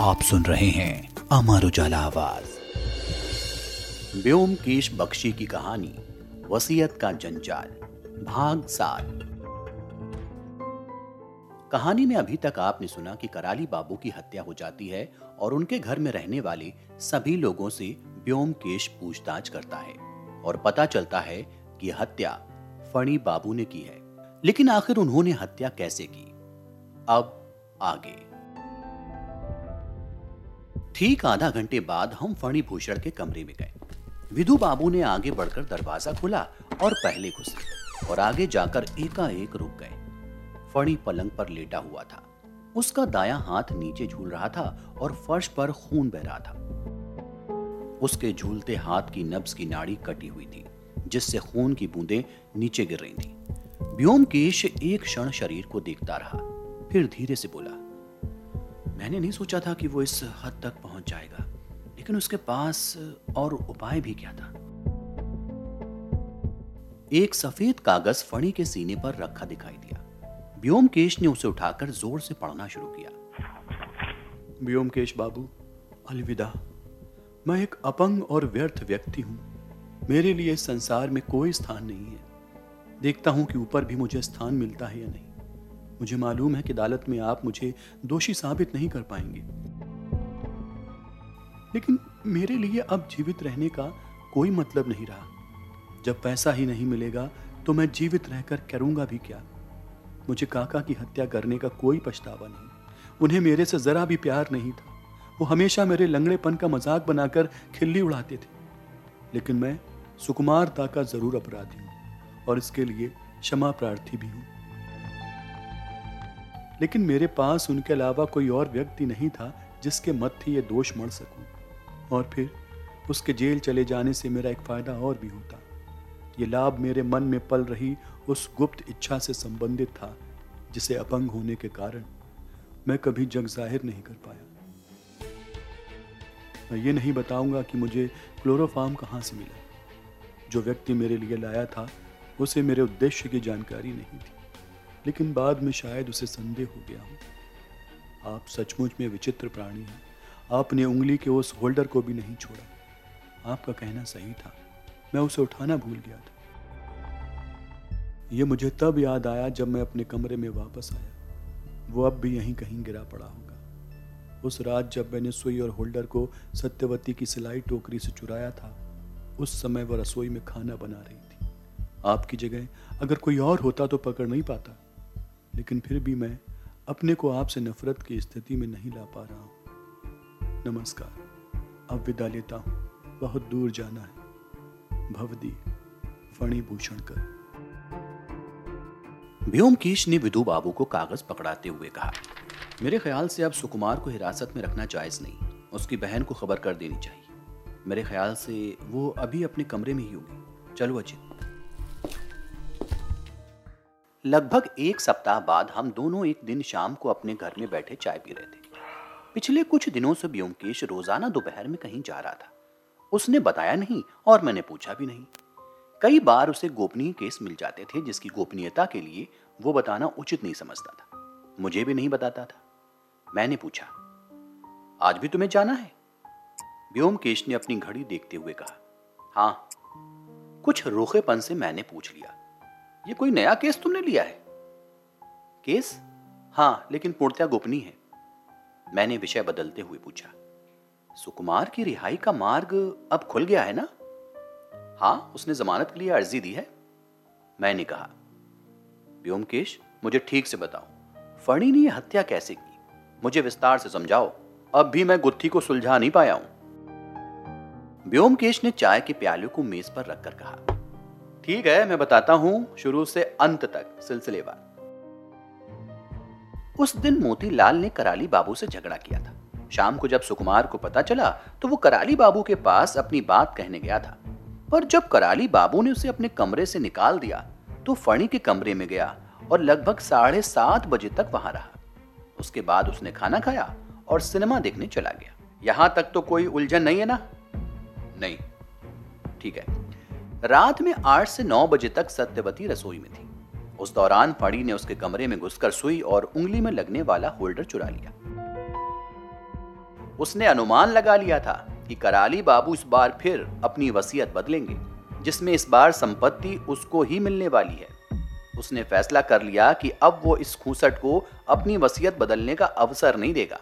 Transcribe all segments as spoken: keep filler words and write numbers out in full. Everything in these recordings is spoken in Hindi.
आप सुन रहे हैं अमर उजाला आवाज। ब्योमकेश बख्शी की कहानी वसीयत का जंजाल भाग सात। कहानी में अभी तक आपने सुना कि कराली बाबू की हत्या हो जाती है और उनके घर में रहने वाले सभी लोगों से ब्योमकेश पूछताछ करता है और पता चलता है कि हत्या फणी बाबू ने की है। लेकिन आखिर उन्होंने हत्या कैसे की? अब आगे। ठीक आधा घंटे बाद हम फणी भूषण के कमरे में गए। विधु बाबू ने आगे बढ़कर दरवाजा खोला और पहले घुसे और आगे जाकर एकाएक रुक गए। फणी पलंग पर लेटा हुआ था। उसका दायां हाथ नीचे झूल रहा था और फर्श पर खून बह रहा था। उसके झूलते हाथ की नब्ज की नाड़ी कटी हुई थी, जिससे खून की बूंदें नीचे गिर रही थी। ब्योमकेश एक क्षण शरीर को देखता रहा, फिर धीरे से बोला, मैंने नहीं सोचा था कि वो इस हद तक पहुंच जाएगा, लेकिन उसके पास और उपाय भी क्या था। एक सफेद कागज फणी के सीने पर रखा दिखाई दिया। ब्योमकेश ने उसे उठाकर जोर से पढ़ना शुरू किया। ब्योमकेश बाबू, अलविदा। मैं एक अपंग और व्यर्थ व्यक्ति हूं। मेरे लिए इस संसार में कोई स्थान नहीं है। देखता हूं कि ऊपर भी मुझे स्थान मिलता है या नहीं। मुझे मालूम है कि अदालत में आप मुझे दोषी साबित नहीं कर पाएंगे, लेकिन मेरे लिए अब जीवित रहने का कोई मतलब नहीं रहा। जब पैसा ही नहीं मिलेगा तो मैं जीवित रहकर करूंगा भी क्या? मुझे काका की हत्या करने का कोई पछतावा नहीं। उन्हें मेरे से जरा भी प्यार नहीं था। वो हमेशा मेरे लंगड़ेपन का मजाक बनाकर खिल्ली उड़ाते थे। लेकिन मैं सुकुमारता का जरूर अपराधी हूं और इसके लिए क्षमा प्रार्थी भी हूं। लेकिन मेरे पास उनके अलावा कोई और व्यक्ति नहीं था जिसके मत्थे ये दोष मढ़ सकूं, और फिर उसके जेल चले जाने से मेरा एक फायदा और भी होता। ये लाभ मेरे मन में पल रही उस गुप्त इच्छा से संबंधित था जिसे अपंग होने के कारण मैं कभी जग जाहिर नहीं कर पाया। मैं ये नहीं बताऊंगा कि मुझे क्लोरोफार्म कहां से मिला। जो व्यक्ति मेरे लिए लाया था उसे मेरे उद्देश्य की जानकारी नहीं थी, लेकिन बाद में शायद उसे संदेह हो गया हो। आप सचमुच में विचित्र प्राणी हैं। आपने उंगली के उस होल्डर को भी नहीं छोड़ा। आपका कहना सही था, मैं उसे उठाना भूल गया था। यह मुझे तब याद आया जब मैं अपने कमरे में वापस आया। वो अब भी यहीं कहीं गिरा पड़ा होगा। उस रात जब मैंने सुई और होल्डर को सत्यवती की सिलाई टोकरी से चुराया था, उस समय वह रसोई में खाना बना रही थी। आपकी जगह अगर कोई और होता तो पकड़ नहीं पाता, लेकिन फिर भी मैं अपने को आपसे नफरत की स्थिति में नहीं ला पा रहा हूं। नमस्कार, अब विदा लेता हूं। बहुत दूर जाना है। भवदी, फणी भूषणकर। ब्योमकेश ने विधु बाबू को कागज पकड़ाते हुए कहा, मेरे ख्याल से अब सुकुमार को हिरासत में रखना जायज नहीं। उसकी बहन को खबर कर देनी चाहिए। मेरे ख्याल से वो अभी अपने कमरे में ही होगी। चलो अजित। लगभग एक सप्ताह बाद हम दोनों एक दिन शाम को अपने घर में बैठे चाय पी रहे थे। पिछले कुछ दिनों से ब्योमकेश रोजाना दोपहर में कहीं जा रहा था। उसने बताया नहीं और मैंने पूछा भी नहीं। कई बार उसे गोपनीय केस मिल जाते थे जिसकी गोपनीयता के लिए वो बताना उचित नहीं समझता था। मुझे भी नहीं बताता था। मैंने पूछा, आज भी तुम्हें जाना है? ब्योमकेश ने अपनी घड़ी देखते हुए कहा, हाँ। कुछ रोखेपन से मैंने पूछ लिया, ये कोई नया केस तुमने लिया है? केस? हाँ, लेकिन पूर्णतया गोपनीय है। मैंने विषय बदलते हुए पूछा, सुकुमार की रिहाई का मार्ग अब खुल गया है ना? हाँ, उसने जमानत के लिए अर्जी दी है। मैंने कहा, ब्योमकेश, मुझे ठीक से बताओ, फणी ने यह हत्या कैसे की? मुझे विस्तार से समझाओ। अब भी मैं गुत्थी को सुलझा नहीं पाया हूं। ब्योमकेश ने चाय के प्याले को मेज पर रखकर कहा, ठीक है, मैं बताता हूं, शुरू से अंत तक सिलसिलेवार। उस दिन मोतीलाल ने कराली बाबू से झगड़ा किया था। शाम को जब सुकुमार को पता चला तो वो कराली बाबू के पास अपनी बात कहने गया था, पर जब कराली बाबू ने उसे अपने कमरे से निकाल दिया तो फणी के कमरे में गया और लगभग साढ़े सात बजे तक वहां रहा। उसके बाद उसने खाना खाया और सिनेमा देखने चला गया। यहां तक तो कोई उलझन नहीं है ना? नहीं। ठीक है। रात में आठ से नौ बजे तक सत्यवती रसोई में थी। उस दौरान फणी ने उसके कमरे में घुसकर सुई और उंगली में लगने वाला होल्डर चुरा लिया। उसने अनुमान लगा लिया था कि कराली बाबू इस बार फिर अपनी वसीयत बदलेंगे, जिसमें इस बार संपत्ति उसको ही मिलने वाली है। उसने फैसला कर लिया कि अब वो इस खूंसट को अपनी वसीयत बदलने का अवसर नहीं देगा।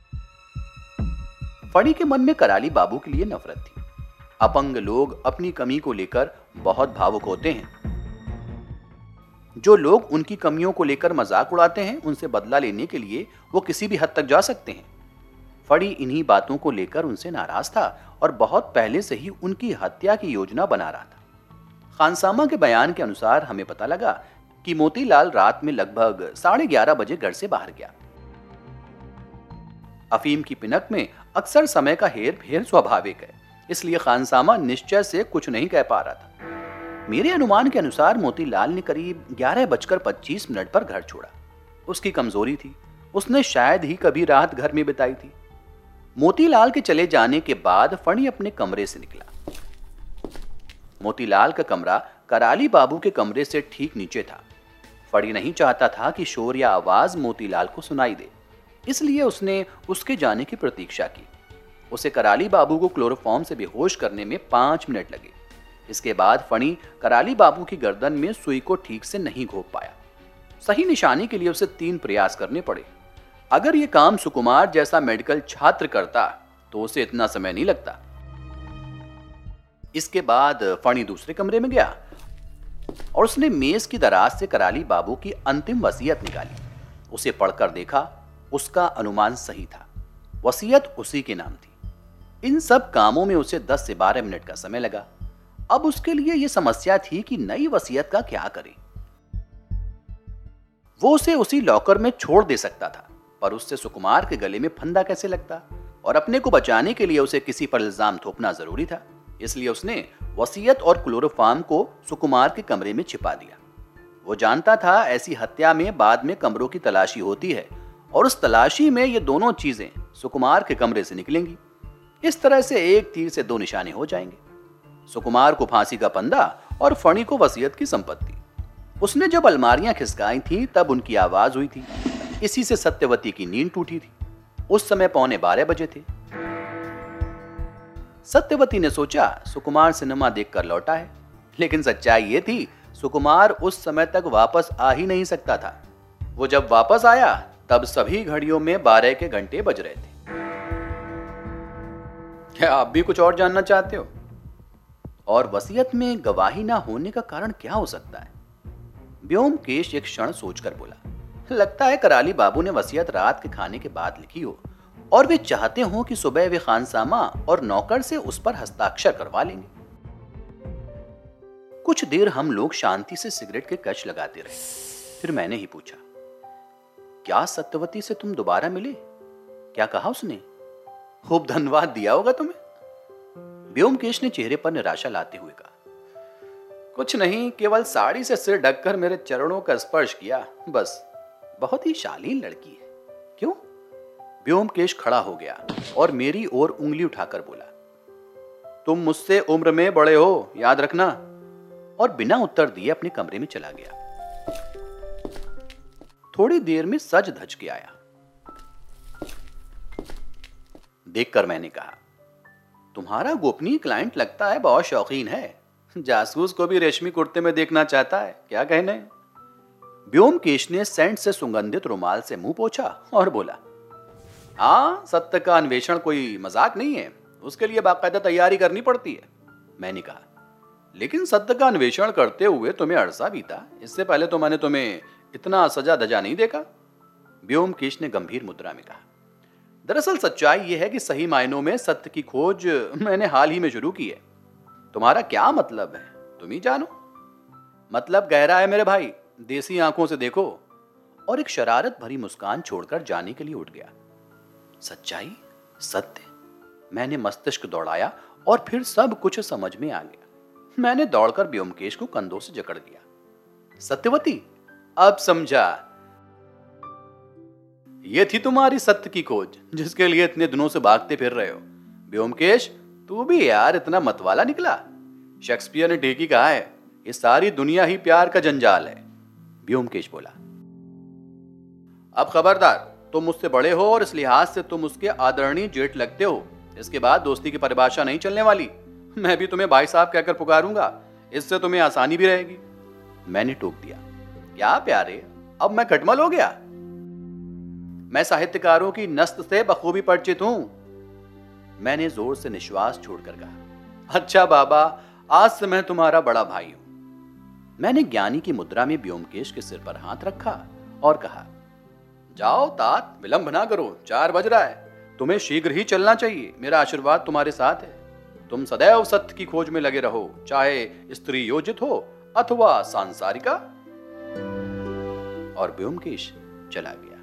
फणी के मन में कराली बाबू के लिए नफरत थी। अपंग लोग अपनी कमी को लेकर बहुत भावुक होते हैं। जो लोग उनकी कमियों को लेकर मजाक उड़ाते हैं, उनसे बदला लेने के लिए वो किसी भी हद तक जा सकते हैं। फणी इन्हीं बातों को लेकर उनसे नाराज था और बहुत पहले से ही उनकी हत्या की योजना बना रहा था। खानसामा के बयान के अनुसार हमें पता लगा कि मोतीलाल रात में लगभग साढ़े ग्यारह बजे घर से बाहर गया। अफीम की पिनक में अक्सर समय का हेर फेर स्वाभाविक है, इसलिए खानसामा निश्चय से कुछ नहीं कह पा रहा था। मेरे अनुमान के अनुसार मोतीलाल ने करीब ग्यारह बजकर पच्चीस मिनट पर घर छोड़ा। उसकी कमजोरी थी, उसने शायद ही कभी रात घर में बिताई थी। मोतीलाल के चले जाने के बाद फणी अपने कमरे से निकला। मोतीलाल का कमरा कराली बाबू के कमरे से ठीक नीचे था। फणी नहीं चाहता था कि शोर या आवाज मोतीलाल को सुनाई दे, इसलिए उसने उसके जाने की प्रतीक्षा की। उसे कराली बाबू को क्लोरोफॉर्म से बेहोश करने में पांच मिनट लगे। इसके बाद फणी कराली बाबू की गर्दन में सुई को ठीक से नहीं घोंप पाया। सही निशानी के लिए उसे तीन प्रयास करने पड़े। अगर यह काम सुकुमार जैसा मेडिकल छात्र करता तो उसे इतना समय नहीं लगता। इसके बाद फणी दूसरे कमरे में गया और उसने मेज की दराज से कराली बाबू की अंतिम वसीयत निकाली। उसे पढ़कर देखा, उसका अनुमान सही था। वसीयत उसी के नाम थी। इन सब कामों में उसे दस से बारह मिनट का समय लगा। अब उसके लिए यह समस्या थी कि नई वसीयत का क्या करे। वो उसे उसी लॉकर में छोड़ दे सकता था, पर उससे सुकुमार के गले में फंदा कैसे लगता, और अपने को बचाने के लिए उसे किसी पर इल्जाम थोपना जरूरी था। इसलिए उसने वसीयत और क्लोरोफॉर्म को सुकुमार के कमरे में छिपा दिया। वो जानता था ऐसी हत्या में बाद में कमरों की तलाशी होती है और उस तलाशी में ये दोनों चीजें सुकुमार के कमरे से निकलेंगी। इस तरह से एक तीर से दो निशाने हो जाएंगे। सुकुमार को फांसी का फंदा और फणी को वसीयत की संपत्ति। उसने जब अलमारियां खिसकाई थी तब उनकी आवाज हुई थी। इसी से सत्यवती की नींद टूटी थी। उस समय पौने बारह बजे थे। सत्यवती ने सोचा सुकुमार सिनेमा देखकर लौटा है, लेकिन सच्चाई ये थी सुकुमार उस समय तक वापस आ ही नहीं सकता था। वो जब वापस आया तब सभी घड़ियों में बारह के घंटे बज रहे थे। क्या आप भी कुछ और जानना चाहते हो? और वसीयत में गवाही ना होने का कारण क्या हो सकता है? व्योमकेश एक क्षण सोचकर बोला, लगता है कराली बाबू ने वसीयत रात के खाने के बाद लिखी हो और वे चाहते हो कि सुबह वे खानसामा और नौकर से उस पर हस्ताक्षर करवा लेंगे। कुछ देर हम लोग शांति से सिगरेट के कच लगाते रहे। फिर मैंने ही पूछा, क्या सत्यवती से तुम दोबारा मिले? क्या कहा उसने? खूब धन्यवाद दिया होगा तुम्हें? व्योमकेश ने चेहरे पर निराशा लाते हुए कहा, कुछ नहीं, केवल साड़ी से सिर ढककर मेरे चरणों का स्पर्श किया, बस। बहुत ही शालीन लड़की है। क्यों? व्योमकेश खड़ा हो गया और मेरी ओर उंगली उठाकर बोला, तुम मुझसे उम्र में बड़े हो, याद रखना। और बिना उत्तर दिए अपने कमरे में चला गया। थोड़ी देर में सज धज के आया। देखकर मैंने कहा, तुम्हारा गोपनीय क्लाइंट लगता है बहुत शौकीन है। जासूस को भी रेशमी कुर्ते में देखना चाहता है, क्या कहने? व्योमकेश ने सेंट से सुगंधित रुमाल से मुंह पोंछा और बोला, हाँ, सत्य का अन्वेषण कोई मजाक नहीं है, उसके लिए बाकायदा तैयारी करनी पड़ती है। मैंने कहा, लेकिन सत्य का अन्वेषण करते हुए तुम्हें अरसा बीता, इससे पहले तो मैंने तुम्हें इतना सजा धजा नहीं देखा। व्योमकेश ने गंभीर मुद्रा में कहा, दरअसल सच्चाई यह है कि सही मायनों में सत्य की खोज मैंने हाल ही में शुरू की है। तुम्हारा क्या मतलब है, तुम ही जानो। मतलब गहरा है मेरे भाई, देसी आंखों से देखो। और एक शरारत भरी मुस्कान छोड़कर जाने के लिए उठ गया। सच्चाई, सत्य, मैंने मस्तिष्क दौड़ाया और फिर सब कुछ समझ में आ गया। मैंने दौड़कर व्योमकेश को कंधों से जकड़ लिया। सत्यवती, अब समझा, ये थी तुम्हारी सत्य की खोज जिसके लिए इतने दिनों से भागते फिर रहे हो। व्योमकेश, तू भी यार इतना मतवाला निकला। शेक्सपियर ने ठीक ही कहा है, ये सारी दुनिया ही प्यार का जंजाल है। व्योमकेश बोला, अब खबरदार, तुम मुझसे बड़े हो और इस लिहाज से तुम उसके आदरणीय जेठ लगते हो। इसके बाद दोस्ती की परिभाषा नहीं चलने वाली। मैं भी तुम्हें भाई साहब कहकर पुकारूंगा, इससे तुम्हें आसानी भी रहेगी। मैंने टोक दिया, क्या प्यारे, अब मैं खटमल हो गया? मैं साहित्यकारों की नस्त से बखूबी परिचित हूं। मैंने जोर से निश्वास छोड़कर कहा, अच्छा बाबा, आज से मैं तुम्हारा बड़ा भाई हूं। मैंने ज्ञानी की मुद्रा में व्योमकेश के सिर पर हाथ रखा और कहा, जाओ तात, विलंब ना करो, चार बज रहा है। तुम्हें शीघ्र ही चलना चाहिए। मेरा आशीर्वाद तुम्हारे साथ है। तुम सदैव सत्य की खोज में लगे रहो, चाहे स्त्री योजित हो अथवा सांसारिका। और व्योमकेश चला गया।